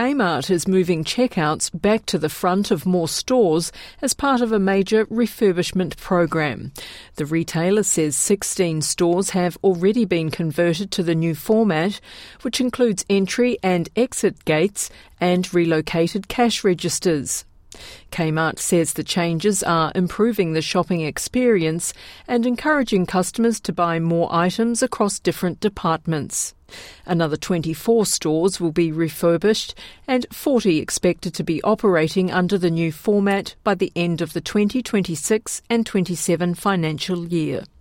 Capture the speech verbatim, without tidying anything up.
Kmart is moving checkouts back to the front of more stores as part of a major refurbishment program. The retailer says sixteen stores have already been converted to the new format, which includes entry and exit gates and relocated cash registers. Kmart says the changes are improving the shopping experience and encouraging customers to buy more items across different departments. Another twenty-four stores will be refurbished and forty expected to be operating under the new format by the end of the twenty twenty-six and twenty-seven financial year.